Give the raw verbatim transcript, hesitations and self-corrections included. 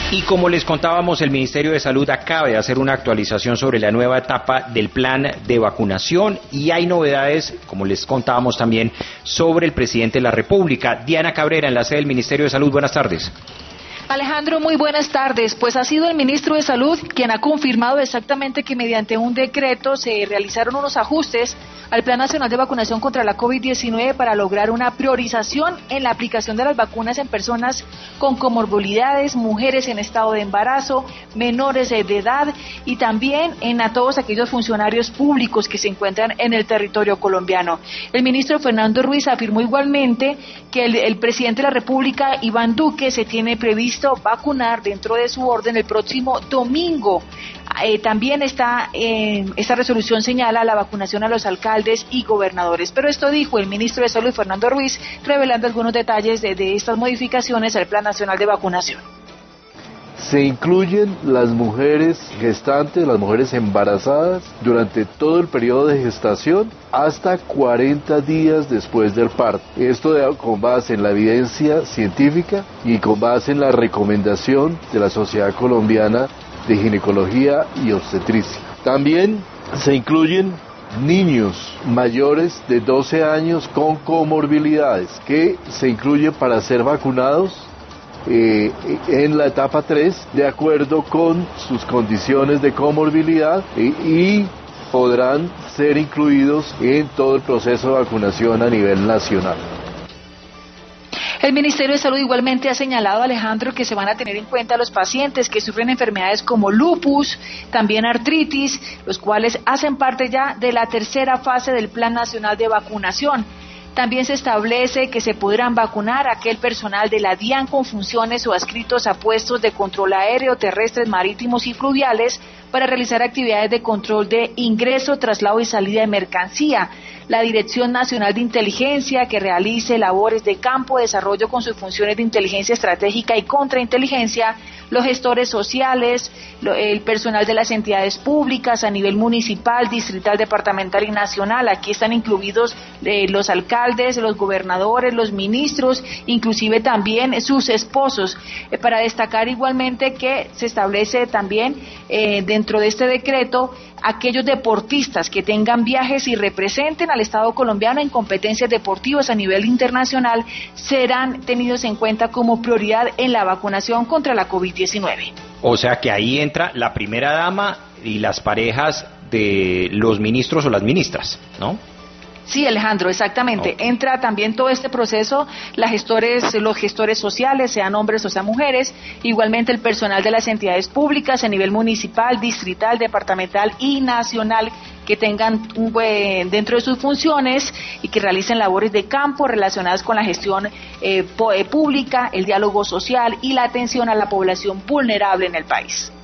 Y como les contábamos, el Ministerio de Salud acaba de hacer una actualización sobre la nueva etapa del plan de vacunación y hay novedades, como les contábamos también, sobre el presidente de la República. Diana Cabrera, en la sede del Ministerio de Salud, buenas tardes. Alejandro, muy buenas tardes. Pues ha sido el ministro de Salud quien ha confirmado exactamente que mediante un decreto se realizaron unos ajustes al Plan Nacional de Vacunación contra la COVID diecinueve para lograr una priorización en la aplicación de las vacunas en personas con comorbilidades, mujeres en estado de embarazo, menores de edad y también en a todos aquellos funcionarios públicos que se encuentran en el territorio colombiano. El ministro Fernando Ruiz afirmó igualmente que el, el presidente de la República, Iván Duque, se tiene previsto vacunar dentro de su orden el próximo domingo. Eh, también está, eh, esta resolución señala la vacunación a los alcaldes y gobernadores, pero esto dijo el ministro de Salud, Fernando Ruiz, revelando algunos detalles de, de estas modificaciones al Plan Nacional de Vacunación. Se incluyen las mujeres gestantes, las mujeres embarazadas durante todo el periodo de gestación hasta cuarenta días después del parto. Esto de, con base en la evidencia científica y con base en la recomendación de la Sociedad Colombiana de Ginecología y Obstetricia. También se incluyen niños mayores de doce años con comorbilidades que se incluyen para ser vacunados Eh, en la etapa tres, de acuerdo con sus condiciones de comorbilidad eh, y podrán ser incluidos en todo el proceso de vacunación a nivel nacional. El Ministerio de Salud igualmente ha señalado, Alejandro, que se van a tener en cuenta los pacientes que sufren enfermedades como lupus, también artritis, los cuales hacen parte ya de la tercera fase del Plan Nacional de Vacunación. También se establece que se podrán vacunar a aquel personal de la DIAN con funciones o adscritos a puestos de control aéreo, terrestres, marítimos y fluviales para realizar actividades de control de ingreso, traslado y salida de mercancía. La Dirección Nacional de Inteligencia que realice labores de campo, desarrollo con sus funciones de inteligencia estratégica y contrainteligencia, los gestores sociales, el personal de las entidades públicas a nivel municipal, distrital, departamental y nacional. Aquí están incluidos eh, los alcaldes, los gobernadores, los ministros, inclusive también sus esposos. Eh, para destacar igualmente que se establece también eh, dentro de este decreto aquellos deportistas que tengan viajes y representen al Estado colombiano en competencias deportivas a nivel internacional serán tenidos en cuenta como prioridad en la vacunación contra la COVID diecinueve. O sea que ahí entra la primera dama y las parejas de los ministros o las ministras, ¿no? Sí, Alejandro, exactamente. Okay. Entra también todo este proceso, las gestores, los gestores sociales, sean hombres o sean mujeres, igualmente el personal de las entidades públicas a nivel municipal, distrital, departamental y nacional que tengan un buen, dentro de sus funciones y que realicen labores de campo relacionadas con la gestión eh, pública, el diálogo social y la atención a la población vulnerable en el país.